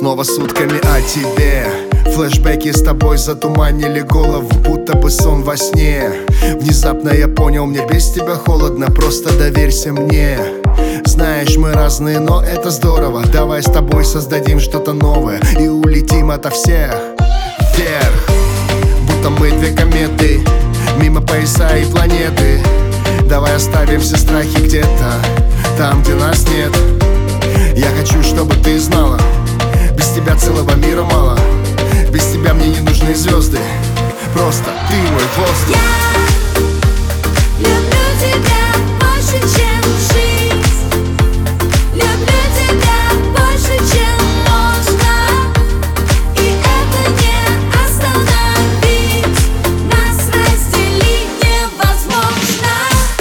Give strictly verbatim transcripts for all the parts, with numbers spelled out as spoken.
Снова сутками о тебе. Флэшбэки с тобой затуманили голову, будто бы сон во сне. Внезапно я понял, мне без тебя холодно, просто доверься мне. Знаешь, мы разные, но это здорово. Давай с тобой создадим что-то новое и улетим ото всех вверх. Будто мы две кометы, мимо пояса и планеты. Давай оставим все страхи где-то там, где нас нет. Я хочу, чтобы ты знала, без тебя целого мира мало. Без тебя мне не нужны звезды, просто ты мой воздух. Я люблю тебя больше, чем жизнь. Люблю тебя больше, чем можно. И это не остановить. Нас разделить невозможно.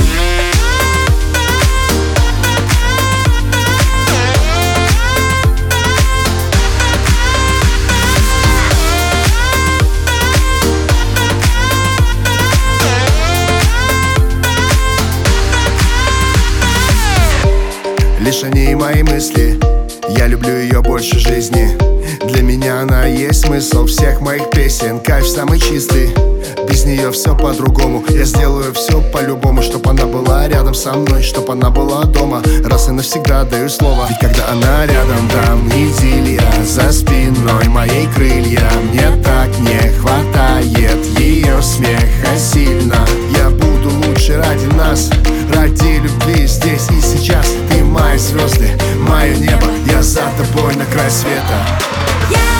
Лишь о ней мои мысли, я люблю ее больше жизни. Для меня она есть смысл всех моих песен. Кайф самый чистый, без нее все по-другому. Я сделаю все по-любому, чтоб она была рядом со мной, чтоб она была дома. Раз и навсегда даю слово. Ведь когда она рядом, там идиллия. За спиной моей крылья. Мне так не хватает ее смеха сильно. Я буду лучше ради нас, ради любви здесь и сейчас. Ты мои звезды, мое небо, я за тобой на край света. Я